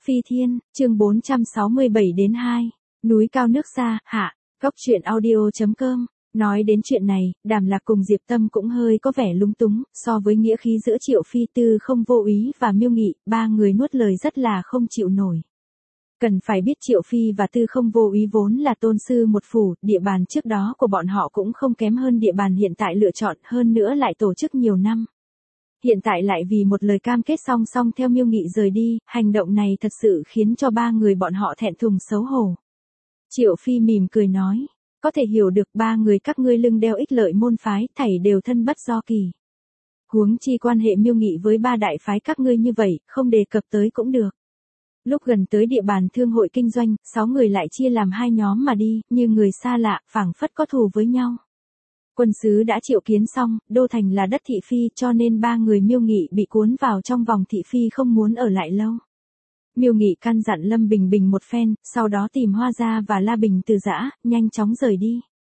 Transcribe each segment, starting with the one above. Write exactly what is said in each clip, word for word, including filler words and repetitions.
Phi Thiên, chương bốn trăm sáu mươi bảy đến hai, núi cao nước xa, hạ, góc truyện audio chấm com. Nói đến chuyện này, Đàm Lạc cùng Diệp Tâm cũng hơi có vẻ lúng túng, so với nghĩa khí giữa Triệu Phi Tư không vô ý và Miêu Nghị, ba người nuốt lời rất là không chịu nổi. Cần phải biết Triệu Phi và Tư không vô ý vốn là tôn sư một phủ, địa bàn trước đó của bọn họ cũng không kém hơn địa bàn hiện tại lựa chọn, hơn nữa lại tổ chức nhiều năm. Hiện tại lại vì một lời cam kết song song theo Miêu Nghị rời đi, hành động này thật sự khiến cho ba người bọn họ thẹn thùng xấu hổ. Triệu Phi mỉm cười nói, có thể hiểu được ba người các ngươi lưng đeo ích lợi môn phái, thảy đều thân bất do kỳ. Huống chi quan hệ Miêu Nghị với ba đại phái các ngươi như vậy, không đề cập tới cũng được. Lúc gần tới địa bàn thương hội kinh doanh, sáu người lại chia làm hai nhóm mà đi, như người xa lạ, phảng phất có thù với nhau. Quân sứ đã triệu kiến xong, đô thành là đất thị phi cho nên ba người Miêu Nghị bị cuốn vào trong vòng thị phi không muốn ở lại lâu. Miêu Nghị căn dặn Lâm Bình Bình một phen, sau đó tìm Hoa Gia và La Bình từ giã, nhanh chóng rời đi.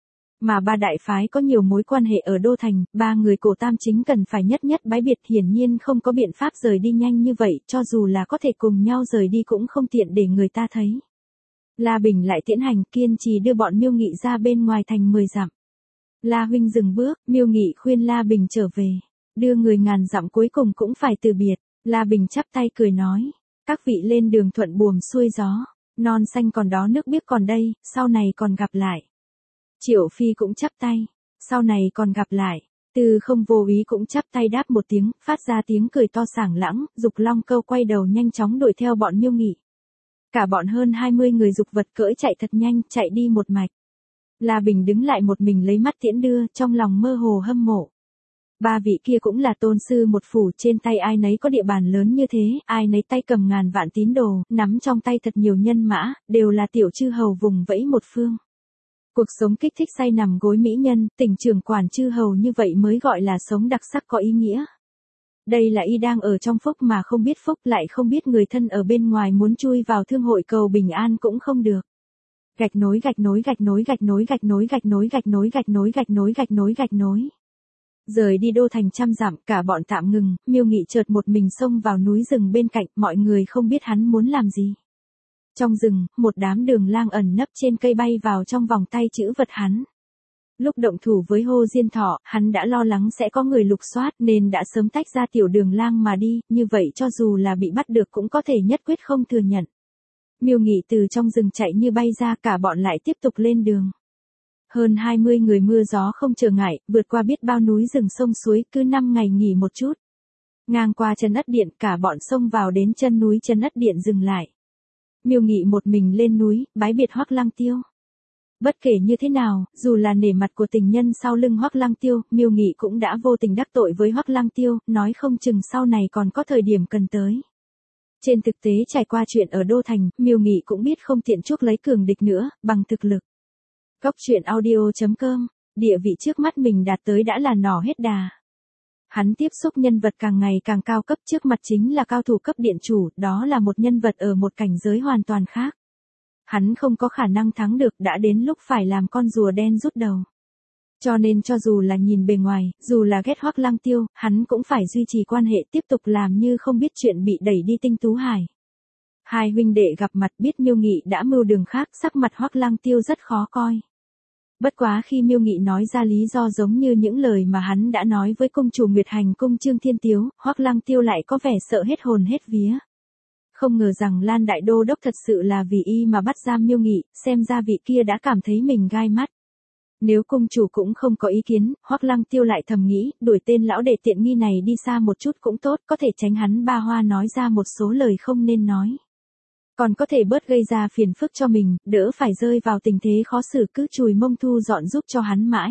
Mà ba đại phái có nhiều mối quan hệ ở đô thành, ba người cổ tam chính cần phải nhất nhất bái biệt, hiển nhiên không có biện pháp rời đi nhanh như vậy, cho dù là có thể cùng nhau rời đi cũng không tiện để người ta thấy. La Bình lại tiễn hành, kiên trì đưa bọn Miêu Nghị ra bên ngoài thành mười dặm. La huynh dừng bước, Miêu Nghị khuyên La Bình trở về, đưa người ngàn dặm cuối cùng cũng phải từ biệt. La Bình chắp tay cười nói, các vị lên đường thuận buồm xuôi gió, non xanh còn đó nước biếc còn đây, sau này còn gặp lại. Triệu Phi cũng chắp tay, sau này còn gặp lại. Tư không vô ý cũng chắp tay đáp một tiếng, phát ra tiếng cười to sảng lãng, Dục Long Câu quay đầu nhanh chóng đuổi theo bọn Miêu Nghị. Cả bọn hơn hai mươi người dục vật cưỡi chạy thật nhanh, chạy đi một mạch. La Bình đứng lại một mình lấy mắt tiễn đưa, trong lòng mơ hồ hâm mộ. Ba vị kia cũng là tôn sư một phủ, trên tay ai nấy có địa bàn lớn như thế, ai nấy tay cầm ngàn vạn tín đồ, nắm trong tay thật nhiều nhân mã, đều là tiểu chư hầu vùng vẫy một phương. Cuộc sống kích thích say nằm gối mỹ nhân, tỉnh trưởng quản chư hầu như vậy mới gọi là sống đặc sắc có ý nghĩa. Đây là y đang ở trong phúc mà không biết phúc, lại không biết người thân ở bên ngoài muốn chui vào thương hội cầu bình an cũng không được. Gạch nối gạch nối gạch nối gạch nối gạch nối gạch nối gạch nối gạch nối gạch nối gạch nối gạch nối. Rời đi đô thành trăm dặm, cả bọn tạm ngừng, Miêu Nghị chợt một mình xông vào núi rừng bên cạnh, mọi người không biết hắn muốn làm gì. Trong rừng, một đám đường lang ẩn nấp trên cây bay vào trong vòng tay chữ vật hắn. Lúc động thủ với Hô Diên Thọ, hắn đã lo lắng sẽ có người lục soát nên đã sớm tách ra tiểu đường lang mà đi, như vậy cho dù là bị bắt được cũng có thể nhất quyết không thừa nhận. Miêu Nghị từ trong rừng chạy như bay ra, cả bọn lại tiếp tục lên đường. Hơn hai mươi người mưa gió không trở ngại, vượt qua biết bao núi rừng sông suối, cứ năm ngày nghỉ một chút. Ngang qua Trấn Ất Điện, cả bọn xông vào đến chân núi Trấn Ất Điện dừng lại. Miêu Nghị một mình lên núi, bái biệt Hoắc Lăng Tiêu. Bất kể như thế nào, dù là nể mặt của tình nhân sau lưng Hoắc Lăng Tiêu, Miêu Nghị cũng đã vô tình đắc tội với Hoắc Lăng Tiêu, nói không chừng sau này còn có thời điểm cần tới. Trên thực tế trải qua chuyện ở Đô Thành, Miêu Nghị cũng biết không tiện chuốc lấy cường địch nữa, bằng thực lực. Góc truyện audio chấm com, địa vị trước mắt mình đạt tới đã là nỏ hết đà. Hắn tiếp xúc nhân vật càng ngày càng cao cấp, trước mặt chính là cao thủ cấp điện chủ, đó là một nhân vật ở một cảnh giới hoàn toàn khác. Hắn không có khả năng thắng được, đã đến lúc phải làm con rùa đen rút đầu. Cho nên cho dù là nhìn bề ngoài, dù là ghét Hoắc Lăng Tiêu, hắn cũng phải duy trì quan hệ, tiếp tục làm như không biết chuyện, bị đẩy đi Tinh Tú Hải. Hai huynh đệ gặp mặt biết Miêu Nghị đã mưu đường khác, sắc mặt Hoắc Lăng Tiêu rất khó coi. Bất quá khi Miêu Nghị nói ra lý do giống như những lời mà hắn đã nói với cung chủ Nguyệt Hành cung Trương Thiên Tiếu, Hoắc Lăng Tiêu lại có vẻ sợ hết hồn hết vía. Không ngờ rằng Lan Đại Đô Đốc thật sự là vì y mà bắt giam Miêu Nghị, xem ra vị kia đã cảm thấy mình gai mắt. Nếu cung chủ cũng không có ý kiến, Hoắc Lăng Tiêu lại thầm nghĩ, đuổi tên lão đệ tiện nghi này đi xa một chút cũng tốt, có thể tránh hắn ba hoa nói ra một số lời không nên nói. Còn có thể bớt gây ra phiền phức cho mình, đỡ phải rơi vào tình thế khó xử, cứ chùi mông thu dọn giúp cho hắn mãi.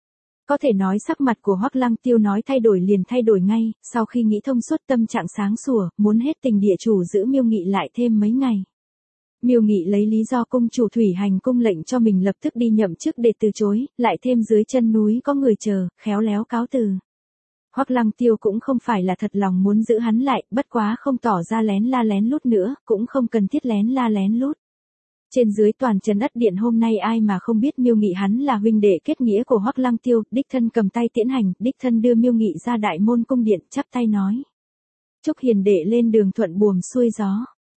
Có thể nói sắc mặt của Hoắc Lăng Tiêu nói thay đổi liền thay đổi ngay, sau khi nghĩ thông suốt tâm trạng sáng sủa, muốn hết tình địa chủ giữ Miêu Nghị lại thêm mấy ngày. Miêu Nghị lấy lý do cung chủ Thủy Hành cung lệnh cho mình lập tức đi nhậm chức để từ chối, lại thêm dưới chân núi có người chờ, khéo léo cáo từ. Hoắc Lăng Tiêu cũng không phải là thật lòng muốn giữ hắn lại, bất quá không tỏ ra lén la lén lút nữa, cũng không cần thiết lén la lén lút. Trên dưới toàn Trấn Ất Điện hôm nay ai mà không biết Miêu Nghị hắn là huynh đệ kết nghĩa của Hoắc Lăng Tiêu, đích thân cầm tay tiễn hành, đích thân đưa Miêu Nghị ra đại môn cung điện, chắp tay nói: "Chúc hiền đệ lên đường thuận buồm xuôi gió."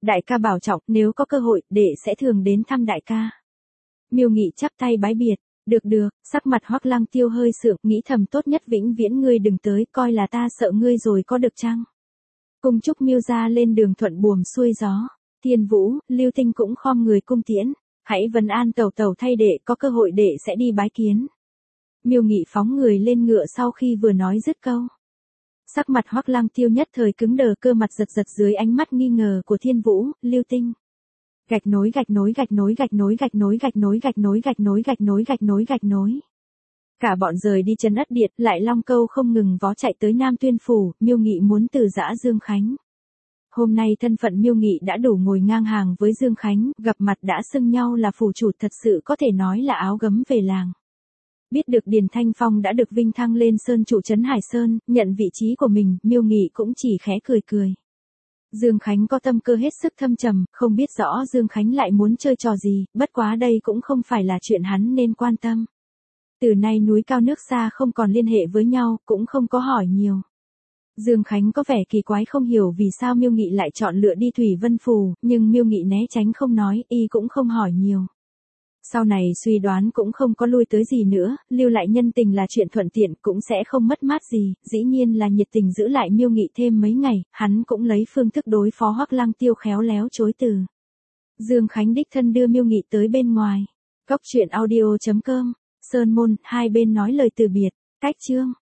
Đại ca bảo trọng, nếu có cơ hội, đệ sẽ thường đến thăm đại ca. Miêu Nghị chắp tay bái biệt. Được được, sắc mặt Hoắc Lăng Tiêu hơi sượng, nghĩ thầm tốt nhất vĩnh viễn ngươi đừng tới, coi là ta sợ ngươi rồi có được chăng? Cung chúc Miêu gia lên đường thuận buồm xuôi gió. Thiên Vũ, Lưu Tinh cũng khom người cung tiễn. Hãy vấn an tẩu tẩu thay đệ, có cơ hội đệ sẽ đi bái kiến. Miêu Nghị phóng người lên ngựa sau khi vừa nói dứt câu. Sắc mặt Hoắc Lăng Tiêu nhất thời cứng đờ, cơ mặt giật giật dưới ánh mắt nghi ngờ của Thiên Vũ, Lưu Tinh. Gạch nối gạch nối gạch nối gạch nối gạch nối gạch nối gạch nối gạch nối gạch nối gạch nối gạch nối. Cả bọn rời đi chân ất điệt, lại long câu không ngừng vó chạy tới Nam Tuyên phủ. Miêu Nghị muốn từ giã Dương Khánh. Hôm nay thân phận Miêu Nghị đã đủ ngồi ngang hàng với Dương Khánh, gặp mặt đã xưng nhau là phủ chủ, thật sự có thể nói là áo gấm về làng. Biết được Điền Thanh Phong đã được vinh thăng lên sơn trụ trấn Hải Sơn, nhận vị trí của mình, Miêu Nghị cũng chỉ khẽ cười cười. Dương Khánh có tâm cơ hết sức thâm trầm, không biết rõ Dương Khánh lại muốn chơi trò gì, bất quá đây cũng không phải là chuyện hắn nên quan tâm. Từ nay núi cao nước xa không còn liên hệ với nhau, cũng không có hỏi nhiều. Dương Khánh có vẻ kỳ quái không hiểu vì sao Miêu Nghị lại chọn lựa đi Thủy Vân Phù, nhưng Miêu Nghị né tránh không nói, y cũng không hỏi nhiều. Sau này suy đoán cũng không có lui tới gì nữa, lưu lại nhân tình là chuyện thuận tiện, cũng sẽ không mất mát gì, dĩ nhiên là nhiệt tình giữ lại Miêu Nghị thêm mấy ngày, hắn cũng lấy phương thức đối phó Hoắc Lăng Tiêu khéo léo chối từ. Dương Khánh đích thân đưa Miêu Nghị tới bên ngoài. Cốc truyện audio chấm com, Sơn Môn, hai bên nói lời từ biệt, cách chương.